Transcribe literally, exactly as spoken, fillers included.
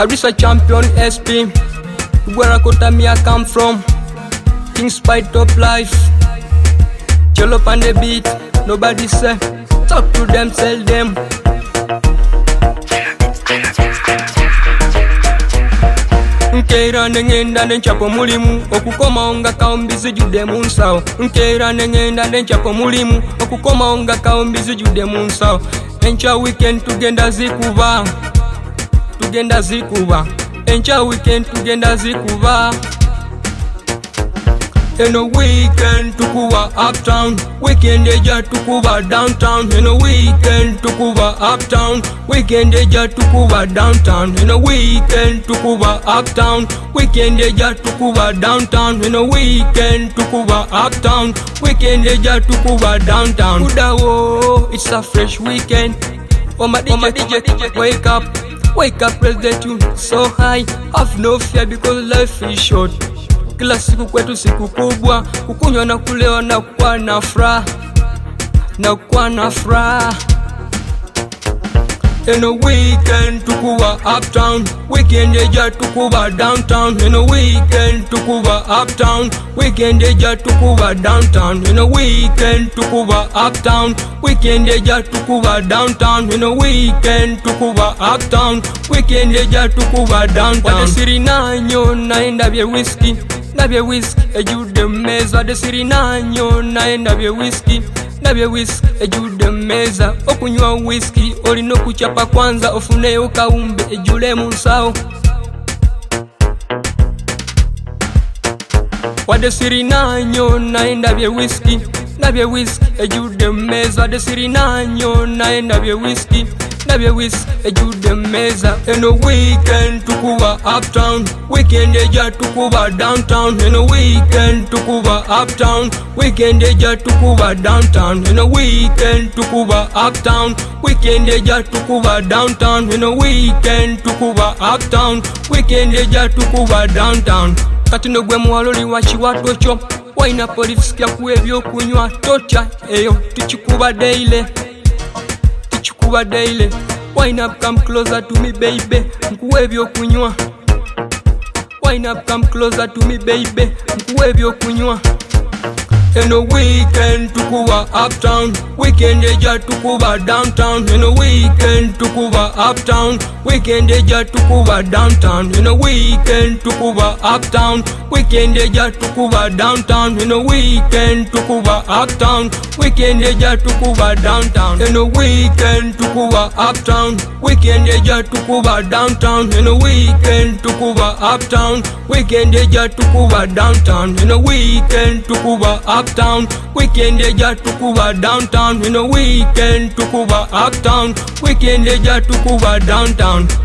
Arisa champion S P. Where I come from. King Spite of life. Chill up on the beat. Nobody say. Talk to them, tell them. Nkeira nengenda nenchapo mulimu okukoma onga kaombizi jude munsao. Nkeira nengenda nenchapo mulimu okukoma onga kaombizi jude munsao. Encha weekend tugenda zikuba. Tugenda zikuba. Encha weekend tugenda zikuba. In a weekend tukuba uptown, weekend eja tukuba downtown. In a weekend tukuba uptown, weekend eja tukuba downtown. In a weekend tukuba uptown, weekend eja tukuba downtown. In a weekend tukuba uptown, weekend eja tukuba downtown. Udawo, it's a fresh weekend. Oh my D J, D J, D J, wake up, wake up, press the tune so high. Have no fear because life is short. Kila siku kwetu siku kubwa, kukunywa na kulewa na kwa na furaha, na kwa na furaha. In a weekend tukuba uptown, weekend eja tukuba downtown. In a weekend tukuba uptown, weekend eja tukuba downtown. In a weekend tukuba uptown, weekend eja tukuba downtown. In a weekend tukuba uptown, weekend eja tukuba downtown. Wade siri nanyo naenda bye whiskey, nabye whiskey ejude meza. Wade siri nanyo naenda bye whiskey, nabye whiskey ejude meza. Okunywa whiskey olino kuchapa kwanza ofuneyo kaumbe ejule munsao. Wade siri nanyo naenda bye whiskey, nabye whiskey ejude meza. Wade siri nanyo naenda bye whiskey, nabye whiskey ejude meza. In a weekend tukuba uptown, weekend eja tukuba downtown. In a weekend tukuba uptown, weekend eja tukuba downtown. In a weekend tukuba uptown, weekend eja tukuba downtown. In a weekend tukuba uptown, weekend eja tukuba downtown. Katino gwe mwaloli wachiwato cho, waina police kya kuebyo kunywa tocha eyo tuchikuba daily, tuchikuba daily. Wine up, come closer to me, baby. Nkuwebyo kunywa. Wine up, come closer to me, baby. Nkuwebyo kunywa. In a weekend tukuba uptown, weekend eja tukuba downtown. In a weekend tukuba uptown, weekend eja tukuba downtown. In a weekend tukuba uptown, weekend eja tukuba downtown. In a weekend tukuba uptown, weekend eja tukuba downtown. In a weekend tukuba uptown, weekend eja tukuba downtown. In a weekend tukuba uptown, weekend eja tukuba downtown. In a weekend tukuba uptown, weekend eja tukuba downtown. In a weekend tukuba uptown, weekend eja tukuba downtown.